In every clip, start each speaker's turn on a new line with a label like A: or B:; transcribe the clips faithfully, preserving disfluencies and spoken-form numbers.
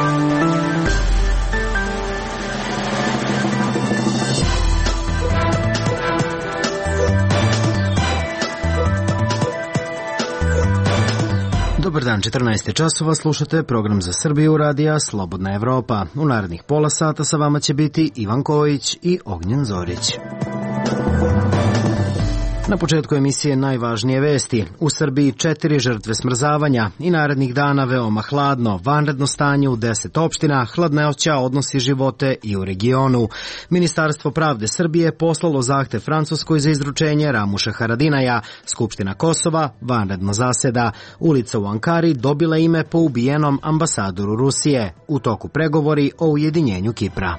A: Dobar dan, četrnaest je časova, slušate program za Srbiju radija Slobodna Evropa. U narednih pola sata sa vama će biti Ivan Kojić i Ognjen Zorić. Na početku emisije najvažnije vesti. U Srbiji četiri žrtve smrzavanja i narednih dana veoma hladno, vanredno stanje u deset opština, hladnoća odnosi živote i u regionu. Ministarstvo pravde Srbije poslalo zahtev Francuskoj za izručenje Ramuša Haradinaja. Skupština Kosova vanredno zaseda. Ulica u Ankari dobila ime po ubijenom ambasadoru Rusije. U toku pregovori o ujedinjenju Kipra.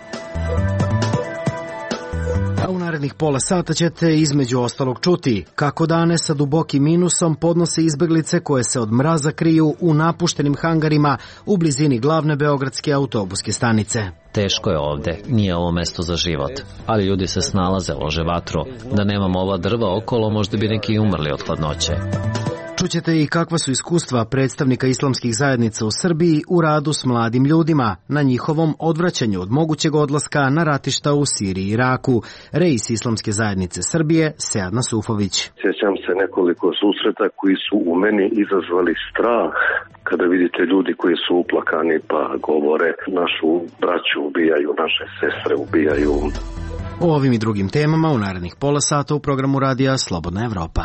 A: A u narednih pola sata ćete između ostalog čuti kako dane sa dubokim minusom podnose izbeglice koje se od mraza kriju u napuštenim hangarima u blizini glavne beogradske autobuske stanice.
B: Teško je ovde, nije ovo mesto za život, ali ljudi se snalaze, lože vatru. Da nemamo ova drva okolo, možda bi neki umrli od hladnoće.
A: Čućete i kakva su iskustva predstavnika islamskih zajednica u Srbiji u radu s mladim ljudima, na njihovom odvraćanju od mogućeg odlaska na ratišta u Siriji i Iraku. Reis Islamske zajednice Srbije, Sead Nasufović.
C: Sjećam se nekoliko susreta koji su u meni izazvali strah. Kada vidite ljudi koji su uplakani pa govore našu braću ubijaju, naše sestre ubijaju.
A: O ovim i drugim temama u narednih pola sata u programu radija Slobodna Evropa.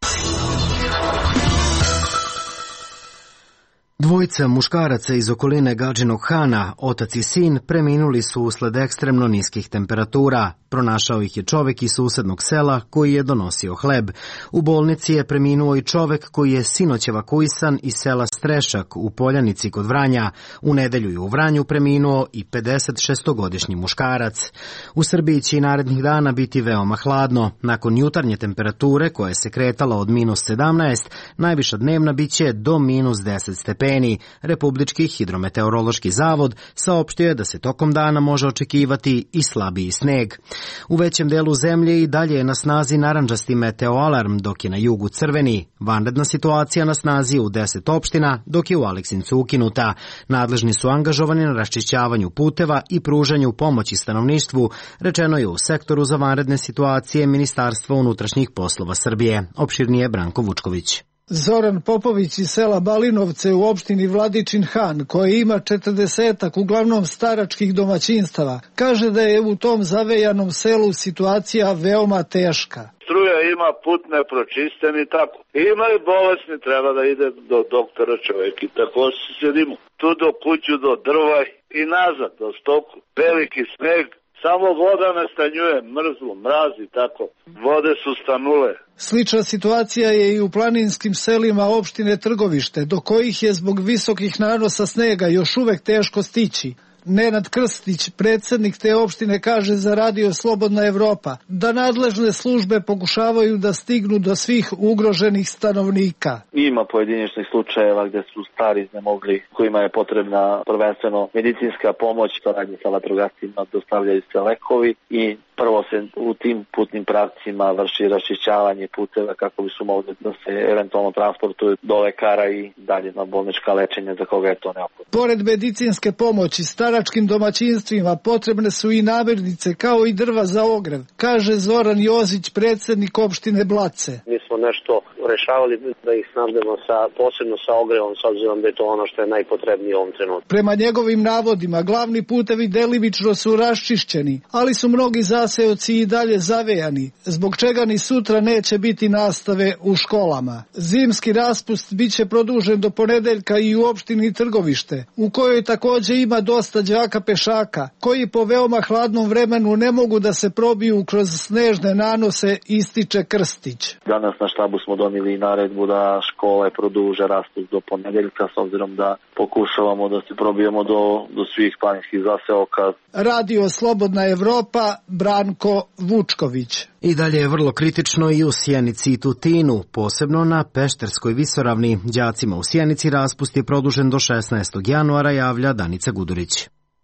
A: Dvojica muškaraca iz okoline Gadžinog Hana, otac i sin, preminuli su usled ekstremno niskih temperatura. Pronašao ih je čovek iz susednog sela koji je donosio hleb. U bolnici je preminuo i čovek koji je sinoć evakuisan iz sela Strešak u Poljanici kod Vranja. U nedelju je u Vranju preminuo i pedeset šestogodišnji muškarac. U Srbiji će i narednih dana biti veoma hladno. Nakon jutarnje temperature koja se kretala od minus sedamnaest, najviša dnevna biće do minus deset stepeni. Republički hidrometeorološki zavod saopštio je da se tokom dana može očekivati i slabiji sneg. U većem delu zemlje i dalje je na snazi narandžasti meteoalarm, dok je na jugu crveni. Vanredna situacija na snazi u deset opština, dok je u Aleksincu ukinuta. Nadležni su angažovani na raščišćavanju puteva i pružanju pomoći stanovništvu, rečeno je u sektoru za vanredne situacije Ministarstva unutrašnjih poslova Srbije. Opširnije Branko Vučković.
D: Zoran Popović iz sela Balinovce u opštini Vladičin Han, koji ima četrdesetak uglavnom staračkih domaćinstava, kaže da je u tom zavejanom selu situacija veoma teška.
E: Struja ima, put ne pročisten i tako. Ima i bolesni, treba da ide do doktora čovjek i tako se sedimo. Tu do kuću, do drva i nazad, do stoku. Veliki sneg. Samo voda nastanjuje, mrzlo, mraz i tako. Vode su stanule.
D: Slična situacija je i u planinskim selima opštine Trgovište, do kojih je zbog visokih nanosa snega još uvek teško stići. Nenad Krstić, predsjednik te opštine, kaže za radio Slobodna Evropa da nadležne službe pokušavaju da stignu do svih ugroženih stanovnika.
F: Ima pojedinačnih slučajeva gdje su stari iznemogli, kojima je potrebna prvenstveno medicinska pomoć, saradnje sa vatrogascima, dostavljaju se lekovi i prvo se u tim putnim pravcima vrši raščišćavanje puteva kako bi su mogli da se eventualno transportuju do lekara i dalje na bolnička lečenja za koga je to neophodno.
D: Pored medicinske pomoći staračkim domaćinstvima potrebne su i namirnice kao i drva za ogrev, kaže Zoran Jozić, predsjednik opštine Blace.
G: Mi smo nešto rešavali da ih snabdemo sa, posebno sa ogrevom, s obzirom da je to ono što je najpotrebnije u ovom trenutku.
D: Prema njegovim navodima, glavni putevi delimično su raščišćeni, ali su mnogi zaseoci i dalje zavejani, zbog čega ni sutra neće biti nastave u školama. Zimski raspust biće produžen do ponedeljka i u opštini Trgovište, u kojoj također ima dosta đaka pešaka, koji po veoma hladnom vremenu ne mogu da se probiju kroz snežne nanose, ističe Krstić.
F: Danas na štabu smo donijeli naredbu da škole produže raspust do ponedeljka, s obzirom da pokušavamo da se probijemo do, do svih planinskih zaseoka.
D: Radio Slobodna Evropa, Branko Vučković.
A: I dalje je vrlo kritično i u Sjenici i Tutinu, posebno na Pešterskoj visoravni. Đacima u Sjenici raspust je produžen do šesnaestog januara, javlja Danica Gudurić.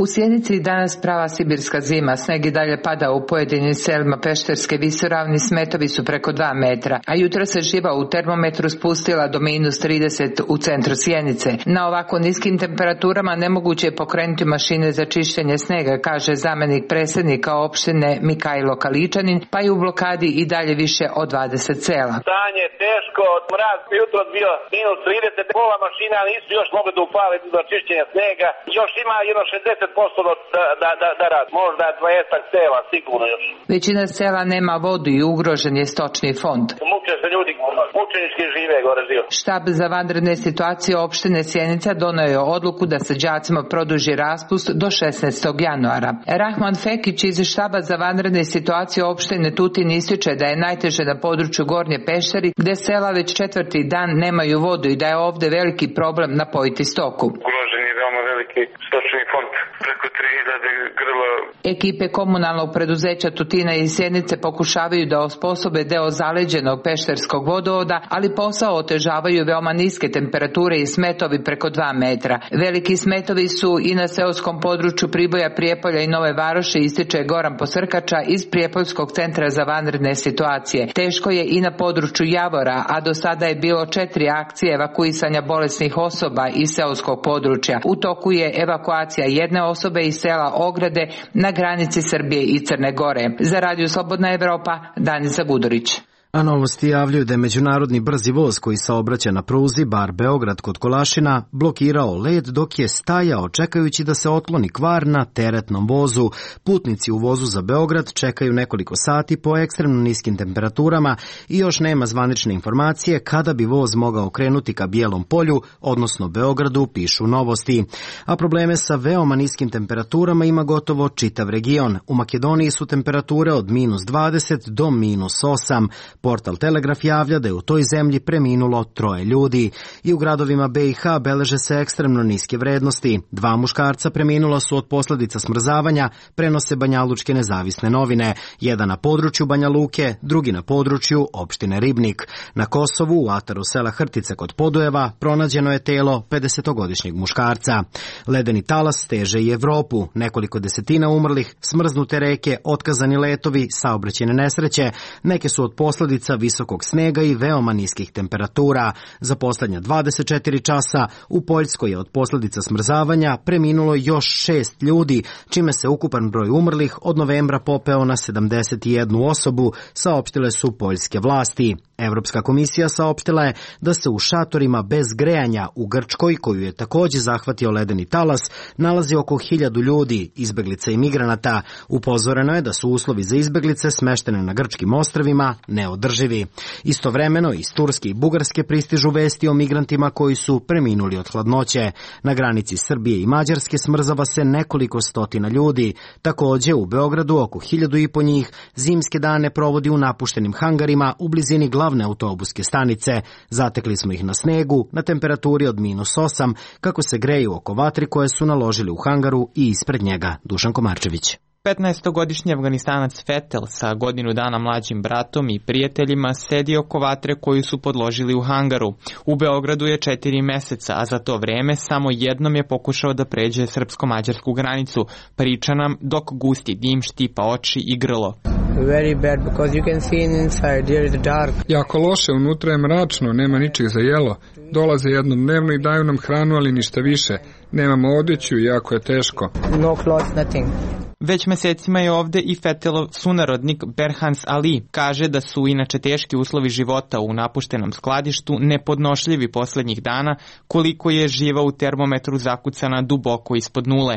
H: U Sjenici danas prava sibirska zima, sneg i dalje pada u pojedinim selima Pešterske visoravni, smetovi su preko dva metra, a jutro se živa u termometru spustila do minus trideset u centru Sjenice. Na ovako niskim temperaturama nemoguće je pokrenuti mašine za čišćenje snega, kaže zamenik predsjednika opštine Mikajlo Kaličanin, pa je u blokadi i dalje više od dvadeset sela.
I: Stanje je teško, mraz jutro bio minus trideset, pola mašina nisu još mogli da upale do čišćenja snega, još ima jedno šezdeset posto da, da, da, da rad, možda dvadeset sela, sigurno još.
H: Većina sela nema vodu i ugrožen je stočni fond.
I: Muče se ljudi, mučenički žive gore dio.
H: Štab za vanredne situacije opštine Sjenica donio je odluku da se đacima produži raspust do šesnaestog januara. Rahman Fekić iz štaba za vanredne situacije opštine Tutin ističe da je najteže na području Gornje Pešteri, gde sela već četvrti dan nemaju vodu i da je ovde veliki problem napojiti stoku.
I: Ugrožen je veoma veliki stočni fond, preko tri hiljade grla.
H: Ekipe komunalnog preduzeća Tutina i Sjenice pokušavaju da osposobe deo zaleđenog pešterskog vodovoda, ali posao otežavaju veoma niske temperature i smetovi preko dva metra. Veliki smetovi su i na seoskom području Priboja, Prijepolja i Nove Varoši, ističe Goran Posrkača iz Prijepoljskog centra za vanredne situacije. Teško je i na području Javora, a do sada je bilo četiri akcije evakuisanja bolesnih osoba iz seoskog područja. U toku je evakuacija jedne osobe iz sela Ograde na granici Srbije i Crne Gore. Za Radio Slobodna Evropa, Danica Gudurić.
A: A novosti javljaju da je međunarodni brzi voz koji saobraća na pruzi Bar Beograd kod Kolašina blokirao led dok je stajao čekajući da se otkloni kvar na teretnom vozu. Putnici u vozu za Beograd čekaju nekoliko sati po ekstremno niskim temperaturama i još nema zvanične informacije kada bi voz mogao krenuti ka Bijelom polju, odnosno Beogradu, pišu novosti. A probleme sa veoma niskim temperaturama ima gotovo čitav region. U Makedoniji su temperature od minus dvadeset do minus osam. Portal Telegraf javlja da je u toj zemlji preminulo troje ljudi. I u gradovima be i ha beleže se ekstremno niske vrednosti. Dva muškarca preminula su od posljedica smrzavanja, prenose Banjalučke nezavisne novine. Jedan na području Banja Luke, drugi na području opštine Ribnik. Na Kosovu, u ataru sela Hrtice kod Podujeva, pronađeno je telo pedesetogodišnjeg muškarca. Ledeni talas steže i Evropu. Nekoliko desetina umrlih, smrznute reke, otkazani letovi, saobraćajne nesreće. Neke su od posljedica visokog snega i veoma niskih temperatura. Za poslednja dvadeset četiri časa u Poljskoj je od posljedica smrzavanja preminulo još šest ljudi, čime se ukupan broj umrlih od novembra popeo na sedamdeset jednu osobu, saopštile su poljske vlasti. Evropska komisija saopštila je da se u šatorima bez grejanja u Grčkoj, koju je takođe zahvatio ledeni talas, nalazi oko hiljadu ljudi, izbeglica i migranata. Upozoreno je da su uslovi za izbeglice smeštene na grčkim ostrvima neodrživi. Istovremeno iz Turske i Bugarske pristižu vesti o migrantima koji su preminuli od hladnoće. Na granici Srbije i Mađarske smrzava se nekoliko stotina ljudi. Takođe u Beogradu oko hiljadu i po njih zimske dane provodi u napuštenim hangarima u blizini glavne autobuske stanice. Zatekli smo ih na snegu, na temperaturi od minus osam, kako se greju oko vatri koje su naložili u hangaru i ispred njega. Dušan Komarčević.
J: petnaestogodišnji Afganistanac Fetel sa godinu dana mlađim bratom i prijateljima sedi oko vatre koju su podložili u hangaru. U Beogradu je četiri meseca, a za to vreme samo jednom je pokušao da pređe srpsko-mađarsku granicu. Priča nam dok gusti dim štipa oči i grlo.
K: Very bad because you can see inside here is dark.
L: Jako loše, unutra je mračno, nema ničeg za jelo. Dolaze jednodnevno i daju nam hranu, ali ništa više. Nemamo odeću i jako je teško.
K: No clothes, nothing.
J: Već mesecima je ovde i Fetelov sunarodnik Berhans Ali. Kaže da su inače teški uslovi života u napuštenom skladištu nepodnošljivi poslednjih dana, koliko je živa u termometru zakucana duboko ispod nule.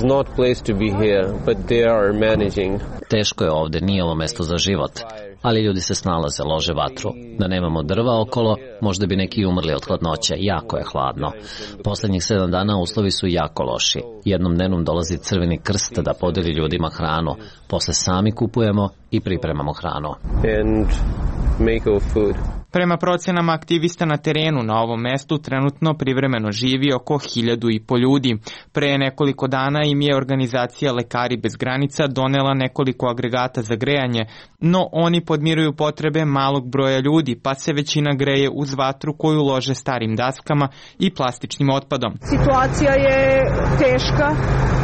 B: Teško je ovde, nije ovo mesto za život. Ali ljudi se snalaze, lože vatru. Da nemamo drva okolo, možda bi neki umrli od hladnoće. Jako je hladno. Poslednjih sedam dana uslovi su jako loši. Jednom dnevnom dolazi Crveni krst da podeli ljudima hranu. Posle sami kupujemo i pripremamo hranu.
M: And make food.
J: Prema procenama aktivista na terenu na ovom mestu trenutno privremeno živi oko hiljadu i po ljudi. Pre nekoliko dana im je organizacija Lekari bez granica donela nekoliko agregata za grejanje, no oni podmiruju potrebe malog broja ljudi, pa se većina greje uz vatru koju lože starim daskama i plastičnim otpadom.
N: Situacija je teška.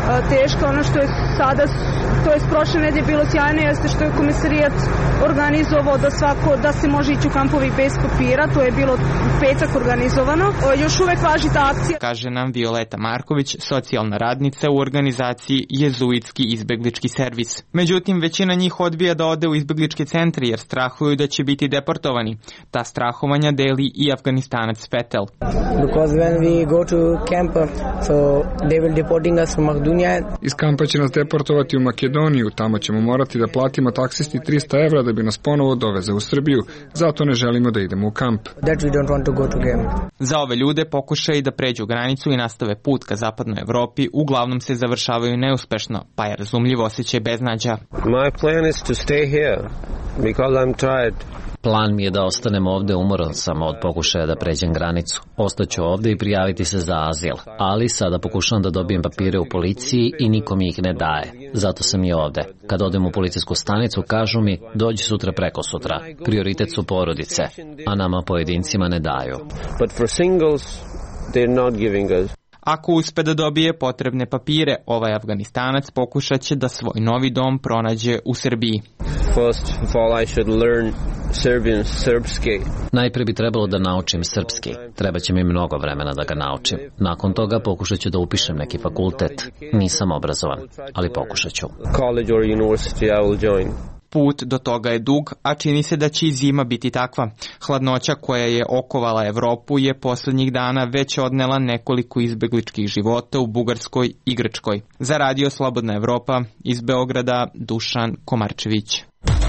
N: teška. Ono što je sada, to je prošle nedelje bilo sjajno, jeste što je komisarijat organizovao da svako, da se može ići u kampovi bez papira, to je bilo petak organizovano. Još uvek važi ta akcija.
J: Kaže nam Violeta Marković, socijalna radnica u organizaciji Jezuitski izbeglički servis. Međutim, većina njih odbija da ode u izbegličke centre jer strahuju da će biti deportovani. Ta strahovanja deli i Afganistanac Petel.
K: Because when we go to camp, so they will deporting us from Makedonija.
L: Iz kampa će nas deportovati u Makedoniju, tamo ćemo morati da platimo taksisti trista evra da bi nas ponovo doveze u Srbiju, zato ne želimo da idemo u kamp.
K: That we don't want to go to camp.
J: Za ove ljude pokušaj da pređu granicu i nastave put ka zapadnoj Evropi uglavnom se završavaju neuspešno, pa je razumljivo osjećaj beznađa.
M: My plan is to stay here because I'm tired.
B: Plan mi je da ostanem ovde, umoran sam od pokušaja da pređem granicu. Ostaću ovde i prijaviti se za azil, ali sada pokušavam da dobijem papire u policiji i niko mi ih ne daje. Zato sam i ovde. Kad odem u policijsku stanicu, kažu mi, dođi sutra preko sutra. Prioritet su porodice, a nama pojedincima ne daju.
M: But for singles, they're not giving us.
J: Ako uspe da dobije potrebne papire, ovaj Afganistanac pokušat će da svoj novi dom pronađe u Srbiji.
M: First of all, I should learn Serbian, srpski.
B: Najpre bi trebalo da naučim srpski. Treba će mi mnogo vremena da ga naučim. Nakon toga pokušat ću da upišem neki fakultet. Nisam obrazovan, ali pokušat ću.
M: College or university I will join.
J: Put do toga je dug, a čini se da će i zima biti takva. Hladnoća koja je okovala Evropu je poslednjih dana već odnela nekoliko izbegličkih života u Bugarskoj i Grčkoj. Za Radio Slobodna Evropa iz Beograda Dušan Komarčević.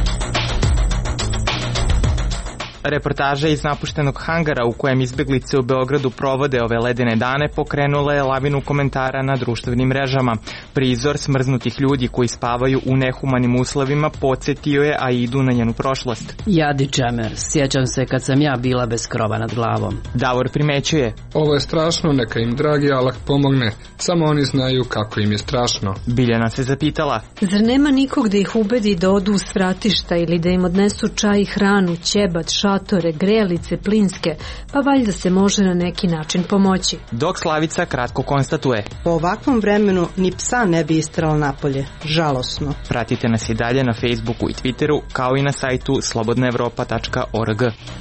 J: Reportaža iz napuštenog hangara u kojem izbeglice u Beogradu provode ove ledene dane pokrenula je lavinu komentara na društvenim mrežama. Prizor smrznutih ljudi koji spavaju u nehumanim uslovima podsjetio je Aidu na njenu prošlost.
O: Jadi Džemer, sjećam se kad sam ja bila bez krova nad glavom.
J: Davor primećuje.
L: Ovo je strašno, neka im dragi Allah pomogne. Samo oni znaju kako im je strašno.
J: Biljana se zapitala.
P: Zar nema nikog da ih ubedi da odu u svratišta ili da im odnesu čaj i hranu, ćebat, šatore, grelice, plinske, pa valjda se može na neki način pomoći.
J: Dok Slavica kratko konstatuje.
Q: Po ovakvom vremenu ni psa ne bi istrala napolje. Žalosno.
J: Pratite nas i dalje na Facebooku i Twitteru, kao i na sajtu slobodna evropa tačka org.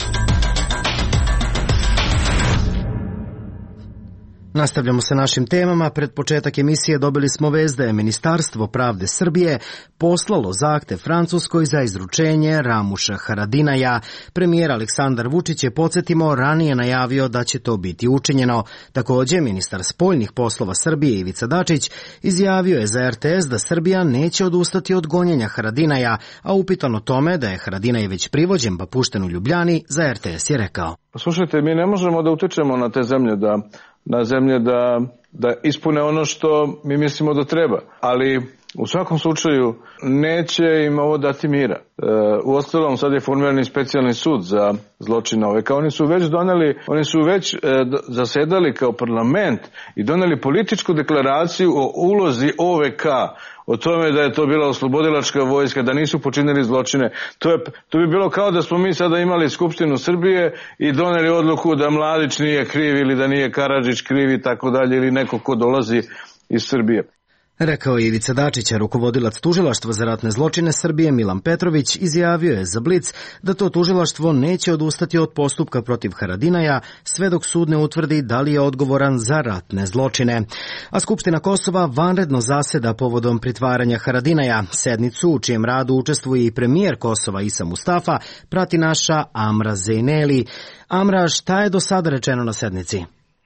A: Nastavljamo sa našim temama. Pred početak emisije dobili smo vest da je Ministarstvo pravde Srbije poslalo zahtev Francuskoj za izručenje Ramuša Haradinaja. Premijer Aleksandar Vučić je, podsjetimo, ranije najavio da će to biti učinjeno. Takođe, ministar spoljnih poslova Srbije Ivica Dačić izjavio je za er te es da Srbija neće odustati od gonjenja Haradinaja, a upitan o tome da je Haradinaj već privođen pa pušten u Ljubljani, za er te es je rekao.
R: Slušajte, mi ne možemo da utičemo na te zemlje da na zemlje da, da ispune ono što mi mislimo da treba. Ali u svakom slučaju neće im ovo dati mira. E, u ostalom sad je formirani specijalni sud za zločine ove. Kao oni su već doneli, oni su već e, zasedali kao parlament i doneli političku deklaraciju o ulozi o ve ka, o tome da je to bila oslobodilačka vojska, da nisu počinili zločine. To, je, to bi bilo kao da smo mi sada imali Skupštinu Srbije i doneli odluku da Mladić nije kriv ili da nije Karadžić kriv i tako dalje, ili neko ko dolazi iz Srbije.
A: Rekao je Ivica Dačić, a rukovodilac tužilaštva za ratne zločine Srbije Milan Petrović izjavio je za Blic da to tužilaštvo neće odustati od postupka protiv Haradinaja sve dok sud ne utvrdi da li je odgovoran za ratne zločine. A Skupština Kosova vanredno zaseda povodom pritvaranja Haradinaja. Sednicu u čijem radu učestvuje i premijer Kosova Isa Mustafa prati naša Amra Zejneli. Amra, šta je do sada rečeno na sednici?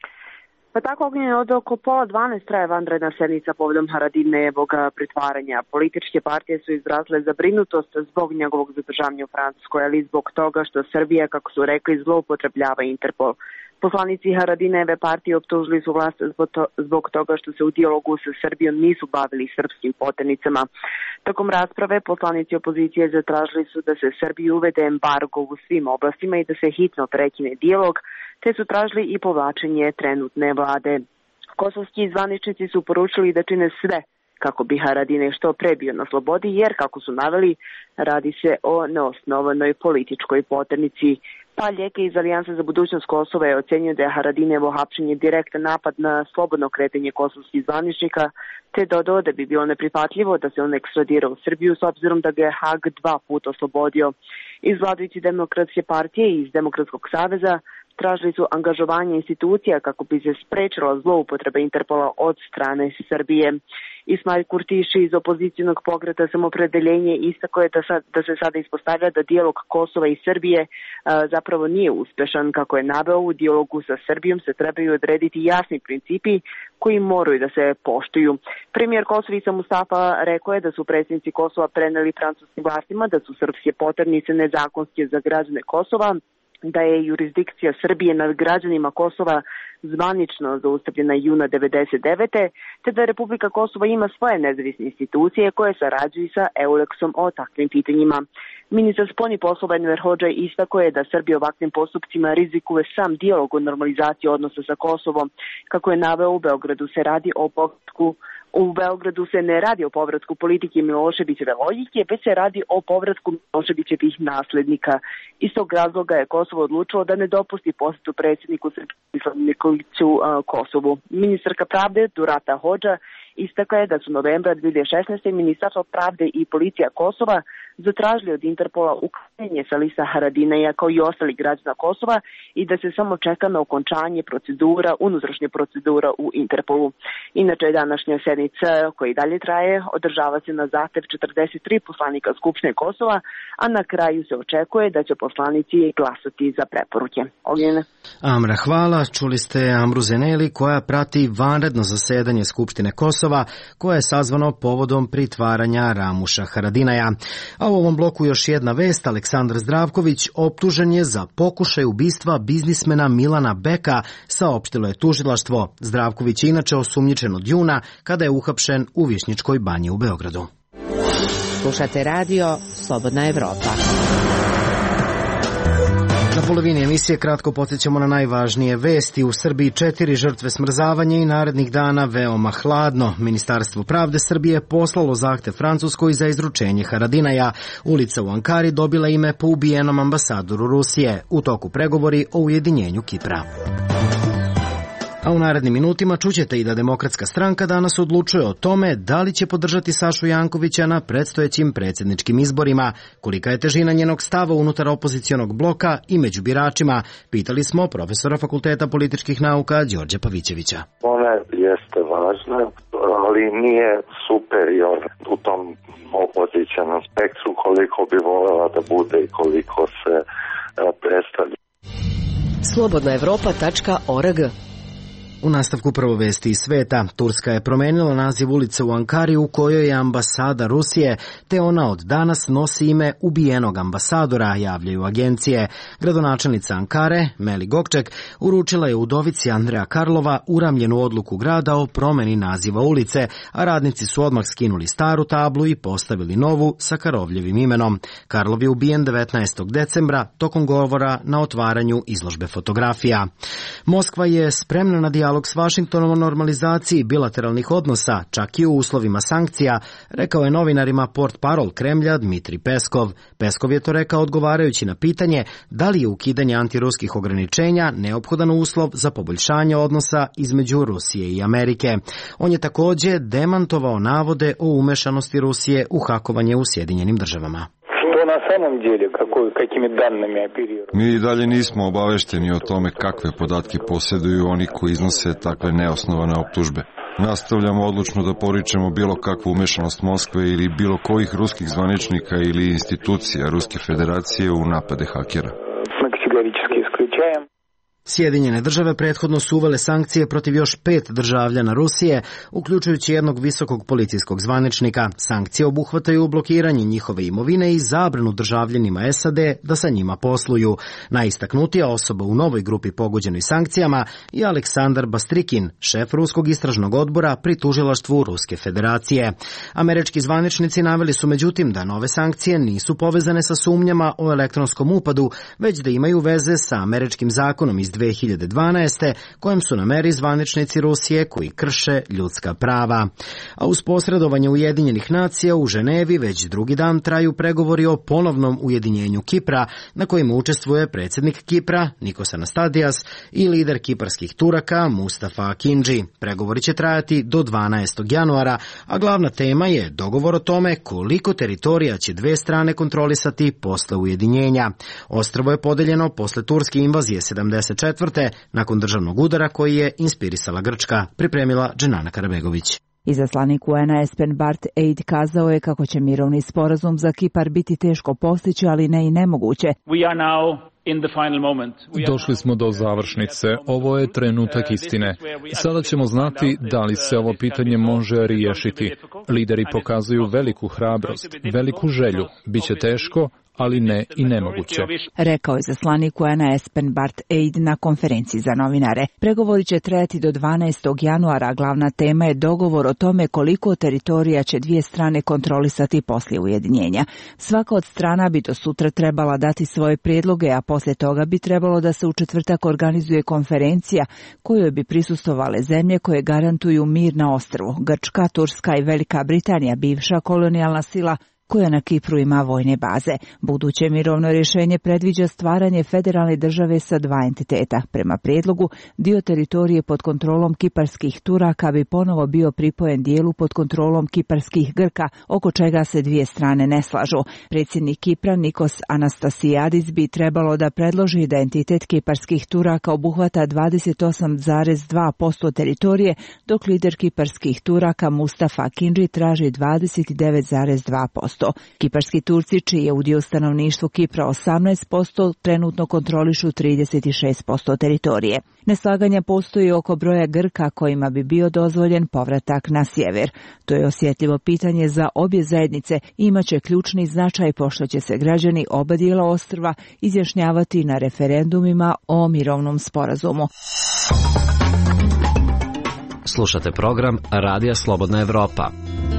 S: Pa tako Ognjeno, od oko pola dvanaest traje vanredna sednica povodom Haradinajevog pritvaranja. Političke partije su izrazile zabrinutost zbog njegovog zadržavanja u Francuskoj, ali zbog toga što Srbija, kako su rekli, zloupotrebljava Interpol. Poslanici Haradinajeve partije optužili su vlast zbog toga što se u dijalogu sa Srbijom nisu bavili srpskim poternicama. Tokom rasprave poslanici opozicije zatražili su da se Srbiji uvede embargo u svim oblastima i da se hitno prekine dijalog, te su tražili i povlačenje trenutne vlade. Kosovski zvaničnici su poručili da čine sve kako bi Haradinaj što pre bio na slobodi, jer, kako su naveli, radi se o neosnovanoj političkoj poternici. Pa Ljeka iz Alijanse za budućnost Kosova je ocenio da je Haradinevo hapšenje direktan napad na slobodno kretanje kosovskih zvaničnika, te dodao da bi bilo neprihvatljivo da se on ekstradira u Srbiju s obzirom da ga je Hag dva puta oslobodio. Iz vladajuće demokratske partije i iz Demokratskog saveza tražili su angažovanje institucija kako bi se sprečila zloupotreba Interpola od strane Srbije. Ismail Kurtiši iz opozicijnog pokreta Samopredeljenje istako je da, sad, da se sada ispostavlja da dijalog Kosova i Srbije a, zapravo nije uspešan. Kako je naveo, u dijalogu sa Srbijom se trebaju odrediti jasni principi koji moraju da se poštuju. Premijer Kosova Isa Mustafa rekao je da su predsjednici Kosova preneli francuskim vlastima da su srpske poternice nezakonske za građane Kosova, da je jurisdikcija Srbije nad građanima Kosova zvanično zaustavljena juna devedeset devete te da Republika Kosova ima svoje nezavisne institucije koje sarađuju sa Euleksom o takvim pitanjima. Ministar spoljnih poslova Enver Hodža istako je da Srbija ovakvim postupcima rizikuje sam dijalog o normalizaciji odnosa sa Kosovom. Kako je naveo, u Beogradu se radi o povratku U Beogradu se ne radi o povratku politike Miloševićeve logike, već se radi o povratku Miloševićevih naslednika. Iz tog razloga je Kosovo odlučilo da ne dopusti posjetu predsjedniku Srbije Nikoliću Kosovu. Ministarka pravde Durata Hodža istakla je da su novembra dve hiljade šesnaeste. Ministarstvo pravde i policija Kosova zatražili od Interpola uklanjanje sa lista Haradinaja kao i ostali građana Kosova i da se samo čeka na okončanje procedura, unutrašnje procedura u Interpolu. Inače, današnja sednica koja i dalje traje održava se na zahtev četrdeset tri poslanika Skupštine Kosova, a na kraju se očekuje da će poslanici glasati za preporuke. Ognjena.
A: Amra, hvala. Čuli ste Amru Zeneli koja prati vanredno zasedanje Skupštine Kosova koje je sazvano povodom pritvaranja Ramuša Haradinaja. A u ovom bloku još jedna vest. Aleksandar Zdravković optužen je za pokušaj ubistva biznismena Milana Beka, saopštilo je tužilaštvo. Zdravković je inače osumnjičen od juna kada je uhapšen u Višnjičkoj banji u Beogradu.
T: Slušate radio Slobodna Evropa.
A: Na polovini emisije kratko podsjećamo na najvažnije vesti. U Srbiji četiri žrtve smrzavanja i narednih dana veoma hladno. Ministarstvo pravde Srbije poslalo zahtev Francuskoj za izručenje Haradinaja. Ulica u Ankari dobila ime po ubijenom ambasadoru Rusije. U toku pregovori o ujedinjenju Kipra. A u narednim minutima čućete i da Demokratska stranka danas odlučuje o tome da li će podržati Sašu Jankovića na predstojećim predsjedničkim izborima. Kolika je težina njenog stava unutar opozicionog bloka i među biračima, pitali smo profesora Fakulteta političkih nauka Đorđa Pavićevića.
U: Ona jeste važna, ali nije superior u tom opozicionom spektru koliko bi voljela da bude i koliko se predstavlja.
T: slobodna evropa tačka org.
A: U nastavku prvo vesti iz sveta. Turska je promenila naziv ulice u Ankari u kojoj je ambasada Rusije, te ona od danas nosi ime ubijenog ambasadora, javljaju agencije. Gradonačelnica Ankare, Meli Gokček, uručila je udovici Andreja Karlova uramljenu odluku grada o promeni naziva ulice, a radnici su odmah skinuli staru tablu i postavili novu sa Karovljevim imenom. Karlov je ubijen devetnaestog decembra tokom govora na otvaranju izložbe fotografija. Moskva je spremna na dijalog s Vašingtonom o normalizaciji bilateralnih odnosa, čak i u uslovima sankcija, rekao je novinarima portparol Kremlja Dmitri Peskov. Peskov je to rekao odgovarajući na pitanje da li je ukidanje antiruskih ograničenja neophodan uslov za poboljšanje odnosa između Rusije i Amerike. On je također demantovao navode o umešanosti Rusije u hakovanje u Sjedinjenim državama.
V: Mi i dalje nismo obavešteni o tome kakve podatke posjeduju oni koji iznose takve neosnovane optužbe. Nastavljamo odlučno da poričemo bilo kakvu umešanost Moskve ili bilo kojih ruskih zvaničnika ili institucija Ruske federacije u napade hakera.
A: Sjedinjene države prethodno su uvele sankcije protiv još pet državljana Rusije, uključujući jednog visokog policijskog zvaničnika. Sankcije obuhvataju blokiranje njihove imovine i zabranu državljanima S A D da sa njima posluju. Najistaknutija osoba u novoj grupi pogođenoj sankcijama je Aleksandar Bastrikin, šef Ruskog istražnog odbora pri tužilaštvu Ruske federacije. Američki zvaničnici naveli su međutim da nove sankcije nisu povezane sa sumnjama o elektronskom upadu, već da imaju veze sa američkim zakonom iz dve hiljade dvanaeste. kojem su na meri zvaničnici Rusije koji krše ljudska prava. A uz posredovanje Ujedinjenih nacija u Ženevi već drugi dan traju pregovori o ponovnom ujedinjenju Kipra, na kojima učestvuje predsjednik Kipra Nikos Anastasiades i lider kiparskih Turaka Mustafa Akinci. Pregovori će trajati do dvanaestog januara, a glavna tema je dogovor o tome koliko teritorija će dve strane kontrolisati posle ujedinjenja. Ostrvo je podeljeno posle turske invazije sedamdeset četvrte. nakon državnog udara koji je inspirisala Grčka, pripremila Dženana Karabegović.
C: Izaslanik U N-a Espen Barth Eid kazao je kako će mirovni sporazum za Kipar biti teško postići, ali ne i nemoguće.
E: Došli smo do završnice. Ovo je trenutak istine. Sada ćemo znati da li se ovo pitanje može riješiti. Lideri pokazuju veliku hrabrost, veliku želju. Biće teško, ali ne i nemoguće.
C: Rekao je izaslanik U N-a Espen Barth Eid na konferenciji za novinare. Pregovori će trajati do dvanaestog januara, a glavna tema je dogovor o tome koliko teritorija će dvije strane kontrolisati poslije ujedinjenja. Svaka od strana bi do sutra trebala dati svoje prijedloge, a poslije toga bi trebalo da se u četvrtak organizuje konferencija kojoj bi prisustvovale zemlje koje garantuju mir na ostrvu. Grčka, Turska i Velika Britanija, bivša kolonijalna sila koja na Kipru ima vojne baze. Buduće mirovno rješenje predviđa stvaranje federalne države sa dva entiteta. Prema prijedlogu, dio teritorije pod kontrolom kiparskih Turaka bi ponovo bio pripojen dijelu pod kontrolom kiparskih Grka, oko čega se dvije strane ne slažu. Predsjednik Kipra Nikos Anastasiades bi trebalo da predloži da entitet kiparskih Turaka obuhvata dvadeset osam zarez dva posto teritorije, dok lider kiparskih Turaka Mustafa Akinci traži dvadeset devet zarez dva posto. Kiparski Turci, čiji je udio stanovništvu Kipra osamnaest posto, trenutno kontrolišu trideset šest posto teritorije. Neslaganja postoji oko broja Grka kojima bi bio dozvoljen povratak na sjever. To je osjetljivo pitanje za obje zajednice i imaće ključni značaj pošto će se građani oba dijela ostrva izjašnjavati na referendumima o mirovnom sporazumu.
B: Slušate program Radija Slobodna Evropa.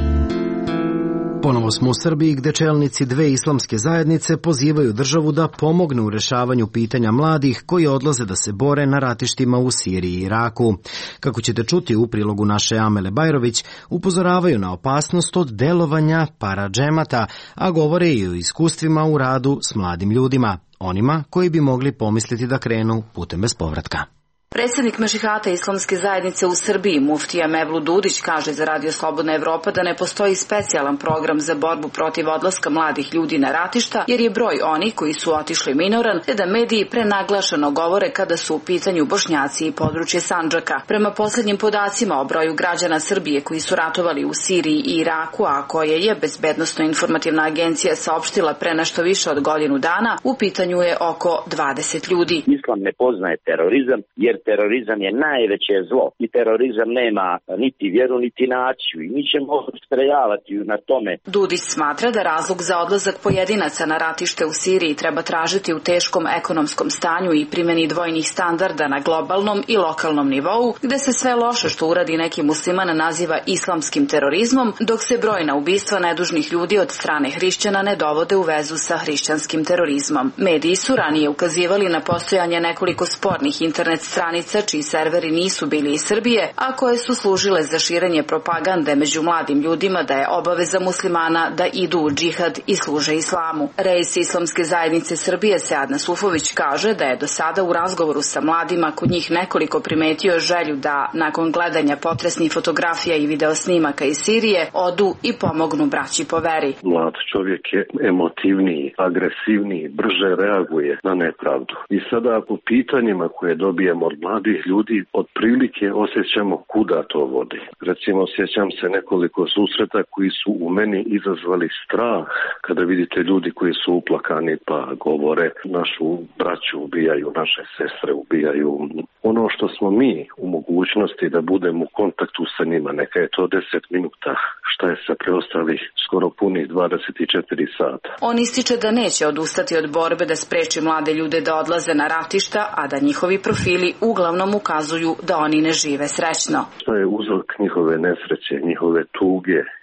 A: Ponovo smo u Srbiji gde čelnici dve islamske zajednice pozivaju državu da pomogne u rešavanju pitanja mladih koji odlaze da se bore na ratištima u Siriji i Iraku. Kako ćete čuti u prilogu naše Amele Bajrović, upozoravaju na opasnost od delovanja paradžemata, a govore i o iskustvima u radu s mladim ljudima, onima koji bi mogli pomisliti da krenu putem bez povratka.
W: Predsjednik Mešihata islamske zajednice u Srbiji, muftija Mevlut Dudić, kaže za Radio Slobodna Evropa da ne postoji specijalan program za borbu protiv odlaska mladih ljudi na ratišta, jer je broj onih koji su otišli minoran, te da mediji prenaglašeno govore kada su u pitanju Bošnjaci i područje Sandžaka. Prema posljednjim podacima o broju građana Srbije koji su ratovali u Siriji i Iraku, a koje je Bezbednosno-informativna agencija saopštila pre nešto više od godinu dana, u pitanju je oko dvadeset ljudi.
X: Islam ne poznaje terorizam, jer terorizam je najveće zlo i terorizam nema niti vjeru niti naciju i mi ćemo ustrajavati na tome.
W: Dudić smatra da razlog za odlazak pojedinaca na ratište u Siriji treba tražiti u teškom ekonomskom stanju i primjeni dvojnih standarda na globalnom i lokalnom nivou, gde se sve loše što uradi neki musliman naziva islamskim terorizmom, dok se brojna ubistva nedužnih ljudi od strane hrišćana ne dovode u vezu sa hrišćanskim terorizmom. Mediji su ranije ukazivali na postojanje nekoliko spornih internet stranica čiji serveri nisu bili iz Srbije, a koje su služile za širenje propagande među mladim ljudima da je obaveza muslimana da idu u džihad i služe islamu. Reis islamske zajednice Srbije Sead Nasufović kaže da je do sada u razgovoru sa mladima kod njih nekoliko primetio želju da, nakon gledanja potresnih fotografija i videosnimaka iz Sirije, odu i pomognu braći po veri.
Y: Mlad čovjek je emotivniji, agresivniji, brže reaguje na nepravdu. I sada po pitanjima koje dobijemo od mladih ljudi, otprilike osjećamo kuda to vodi. Recimo, osjećam se nekoliko susreta koji su u meni izazvali strah kada vidite ljudi koji su uplakani pa govore našu braću ubijaju, naše sestre ubijaju. Ono što smo mi u mogućnosti da budemo u kontaktu sa njima, neka je to deset minuta, šta je sa preostalih skoro punih dvadeset četiri sata.
W: On ističe da neće odustati od borbe da spreči mlade ljude da odlaze na ratišta, a da njihovi profili uglavnom ukazuju da oni ne žive srećno.
Y: Šta je uzrok njihove nesreće, njihove tuge,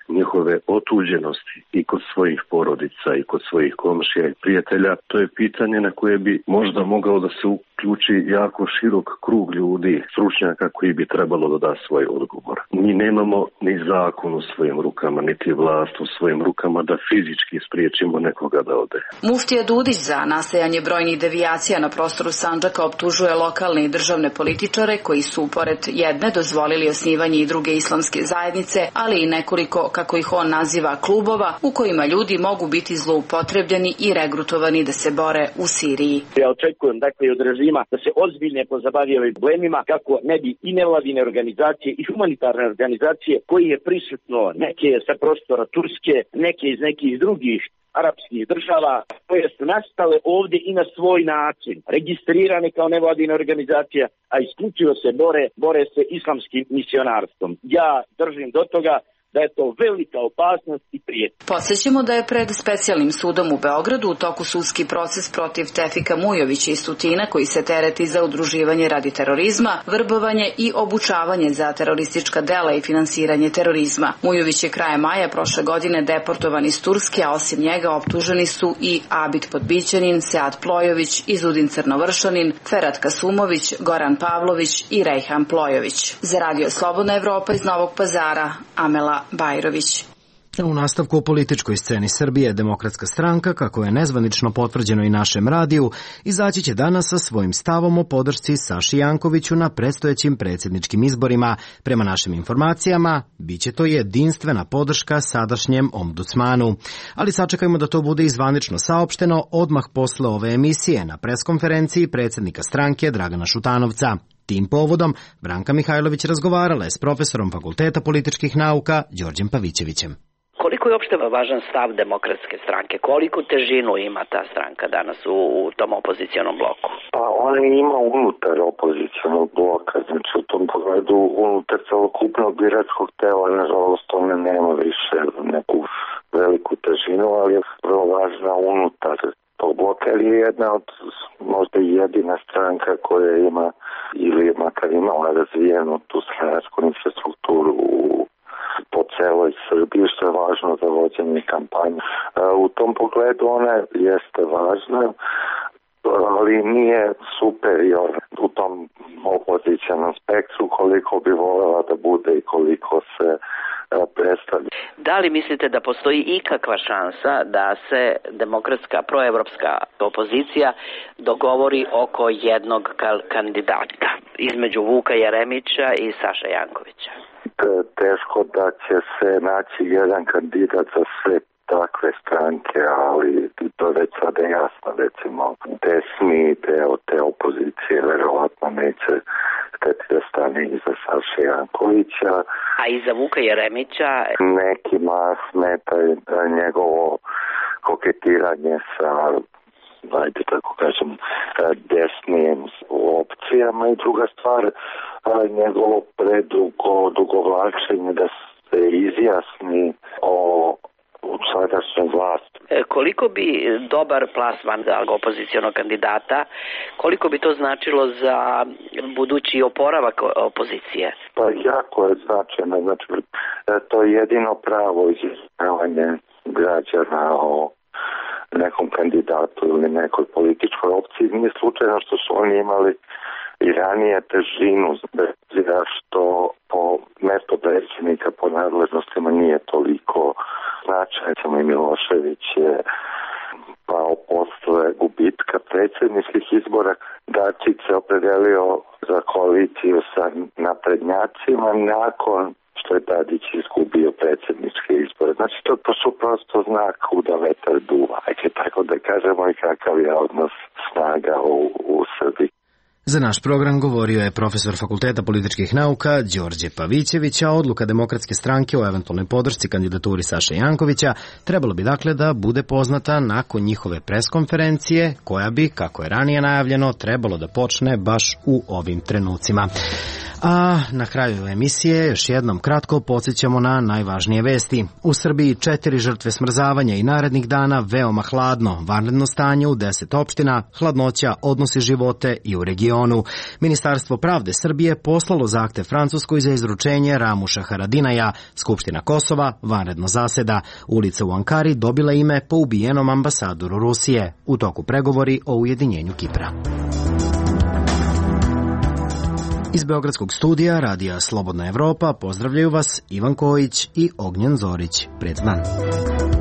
Y: njihove otuđenosti i kod svojih porodica i kod svojih komšija i prijatelja, to je pitanje na koje bi možda mogao da se uključi jako širok krug ljudi, stručnjaka koji bi trebalo da da svoj odgovor. Mi nemamo ni zakon u svojim rukama, niti vlast u svojim rukama da fizički spriječimo nekoga da ode.
W: Muftija Dudić za nastajanje brojnih devijacija na prostoru Sandžaka optužuje lokalne i državne političare koji su pored jedne dozvolili osnivanje i druge islamske zajednice, ali i nekoliko, kako ih on naziva, klubova u kojima ljudi mogu biti zloupotrebljeni i regrutovani da se bore u Siriji.
X: Ja očekujem dakle od režima da se ozbiljno pozabavi ovim problemima kako ne bi i nevladine organizacije i humanitarne organizacije koji je prisutno neke sa prostora Turske, neke iz nekih drugih arapskih država koje su nastale ovdje i na svoj način, registrirane kao nevladine organizacije, a isključivo se bore, bore se islamskim misionarstvom. Ja držim do toga da je to velika opasnost i prijetnja.
W: Podsjećamo da je pred specijalnim sudom u Beogradu u toku sudski proces protiv Tefika Mujovića iz Tutina, koji se tereti za udruživanje radi terorizma, vrbovanje i obučavanje za teroristička dela i finansiranje terorizma. Mujović je krajem maja prošle godine deportovan iz Turske, a osim njega optuženi su i Abid Podbićanin, Sead Plojović, Izudin Crnovršanin, Ferhat Kasumović, Goran Pavlović i Rejhan Plojović. Za Radio Slobodna Evropa iz Novog Pazara, Amela Bajrović.
A: U nastavku o političkoj sceni Srbije, Demokratska stranka, kako je nezvanično potvrđeno i našem radiju, izaći će danas sa svojim stavom o podršci Saši Jankoviću na predstojećim predsjedničkim izborima. Prema našim informacijama, bit će to jedinstvena podrška sadašnjem ombudsmanu. Ali sačekajmo da to bude i zvanično saopšteno odmah posle ove emisije na preskonferenciji predsjednika stranke Dragana Šutanovca. Tim povodom Branka Mihajlović razgovarala je s profesorom Fakulteta političkih nauka Đorđem Pavićevićem.
D: Koliko je uopšte važan stav Demokratske stranke? Koliku težinu ima ta stranka danas u, u tom opozicionom bloku?
U: Pa ona ima unutar opozicionog bloka, znači u tom pogledu unutar celokupnog biračkog tela, nažalost ona nema više neku veliku težinu, ali je vrlo važna unutar tog bloka, jer je jedna od možda i jedina stranka koja ima ili makar imala razvijenu tu stranačku infrastrukturu u po celoj Srbiji, što je važno za vođenje kampanje. U tom pogledu ona jeste važna, ali nije superior u tom opozicionom spektru koliko bi voljela da bude i koliko se predstavlja.
D: Da li mislite da postoji ikakva šansa da se demokratska, proevropska opozicija dogovori oko jednog kandidata između Vuka Jeremića i Saše Jankovića?
U: Teško da će se naći jedan kandidat za sve takve stranke, ali to već sada je jasno, recimo desni deo te opozicije verovatno neće hteti da stane iza Saše Jankovića.
D: A iza Vuka Jeremića?
U: Nekima smeta njegovo koketiranje sa, ajde tako kažem, desnim opcijama i druga stvar, njegovo predugo dugovlačenje da se izjasni o sadašnjoj vlasti.
D: Koliko bi dobar plasman za opozicionog kandidata, koliko bi to značilo za budući oporavak opozicije?
U: Pa jako je značajno, znači to je jedino pravo izjašnjavanje građana o nekom kandidatu ili nekoj političkoj opciji. Nije slučajno što su oni imali i ranije težinu, što po mesto predsjednika po nadležnostima nije toliko značajno. I Milošević je pao posle gubitka predsjedničkih izbora. Dačić se opredelio za koaliciju sa naprednjacima nakon što je Tadić izgubio predsjedničke izbore. Znači to, to su prosto znak kuda vetar duva. Ajde tako da kažemo i kakav je odnos snaga u, u Srbiji.
A: Za naš program govorio je profesor Fakulteta političkih nauka Đorđe Pavićević, a odluka Demokratske stranke o eventualnoj podršci kandidaturi Saše Jankovića trebalo bi dakle da bude poznata nakon njihove preskonferencije, koja bi, kako je ranije najavljeno, trebalo da počne baš u ovim trenucima. A na kraju emisije još jednom kratko podsjećamo na najvažnije vesti. U Srbiji četiri žrtve smrzavanja i narednih dana veoma hladno, vanredno stanje u deset opština, hladnoća odnosi živote i u regionu. regionu. Ministarstvo pravde Srbije poslalo zahtev Francuskoj za izručenje Ramuša Haradinaja. Skupština Kosova vanredno zaseda. Ulica u Ankari dobila ime po ubijenom ambasadoru Rusije. U toku pregovori o ujedinjenju Kipra. Iz Beogradskog studija Radija Slobodna Evropa pozdravljaju vas Ivan Kojić i Ognjen Zorić. Pred znan.